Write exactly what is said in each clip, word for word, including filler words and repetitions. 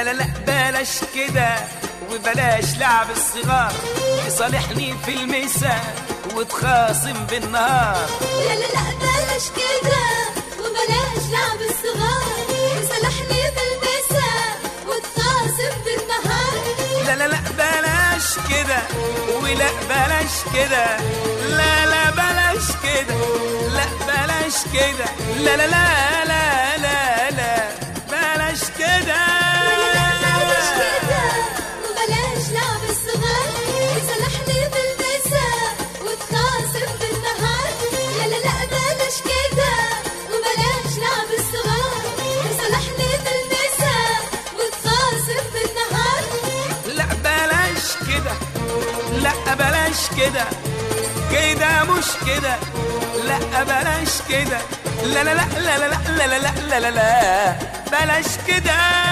لا لا بلاش كده وبلاش لعب الصغار، تصالحني في المساء وتخاصم بالنهار. لا لا لا بلاش كده وبلاش لعب الصغار، تصالحني في المساء وتخاصم بالنهار. لا لا لا بلاش كده ولا بلاش كده، لا لا بلاش كده، لا بلاش كده، لا لا لا لا لا لا بلاش كده. بلاش كده وبلاش لعب الصغار، تصالحني في المساء وتخاصم بالنهار. لا لا لا بلاش كده وبلاش لعب الصغار، تصالحني في المساء وتخاصم بالنهار. لا بلاش كده، لا بلاش كده، كده مش كده، لا بلاش كده، لا لا لا لا لا لا لا لا لا لا بلاش كده.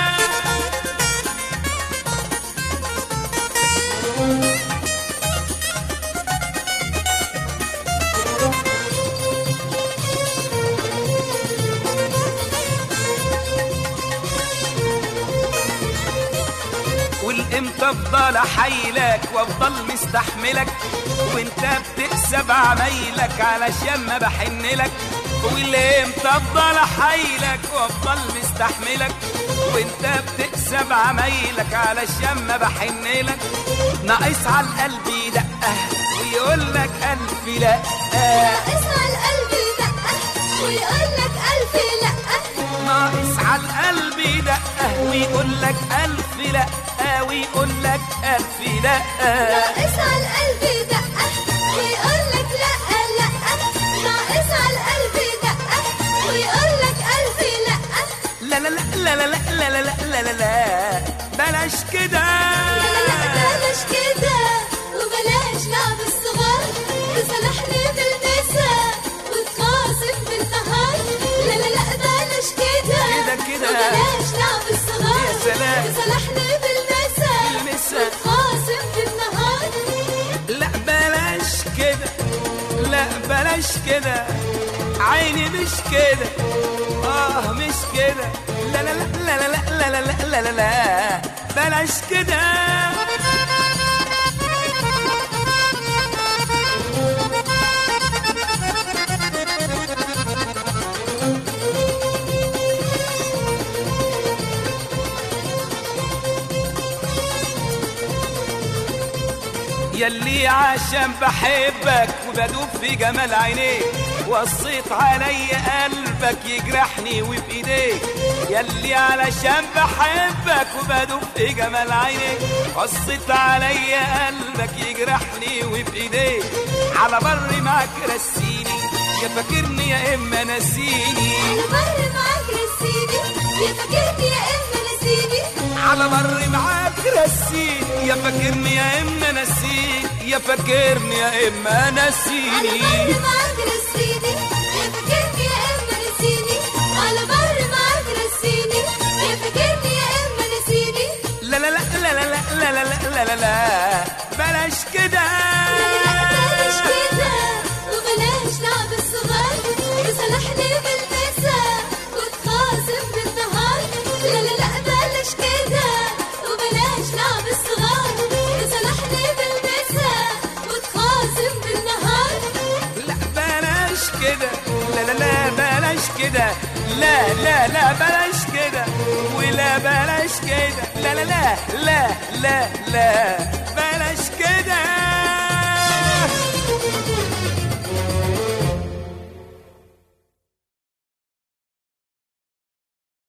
والامتى افضل احايلك وافضل مستحملك وانت بتكسب عمايلك علشان ما بحنلك. والامتى افضل احايلك وافضل مستحملك وانت بتكسب عمايلك علشان ما بحنلك. ناقص على القلب دقه ويقولك الف لا، ناقص على القلب دقه ويقولك الف لا، ناقص على القلب دقه ويقولك الف لا، ويقولك الف لا، ناقص على القلب دقه ويقولك لا لا، ناقص على القلب دقه ويقولك الف لا. لا لا لا لا لا لا لا لا لا لا بلاش كده. لا لا لا بلاش كده وبلاش لعب الصغار، تصالحني في المساء وتخاصم بالنهار. لا لا لا بلاش كده كده كده وبلاش لعب الصغار، يا سلام، تصالحني في المساء وتخاصم بالنهار. لا بلاش كده، لا بلاش كده، عيني مش كده، اه مش كده، لا لا لا لا لا لا لا لا لا لا بلاش كده. يلي عشان بحبك وبدوب في جمال عينيك وصيت علي قلبك يجرحني وبإيديك. يلي علشان بحبك وبدوب في جمال عينيك وصيت علي قلبك يجرحني وبإيديك. على بر معاك رسيني يا فاكرني يا إما نسيني، على بر معاك رسيني يا فاكرني يا إما نسيني، على بر معاك رسيني يا فاكرني يا إما نسيني، يا فاكرني يا إما نسيني. على بر معاك رسيني يا فاكرني يا إما نسيني، على بر معاك رسيني يا فاكرني يا إما نسيني. لا لا لا لا لا لا لا لا لا لا لا بلاش كده. بلاش كده وبلاش لعب الصغار، تصالحني في المساء وتخاصم بالنهار. لا لا لا بلاش كده وبلاش لعب الصغار، تصالحني في المساء وتخاصم بالنهار. لا بلاش كده، لا لا لا بلاش كده، لا لا لا بلاش كده ولا بلاش كده، لا لا لا لا لا لا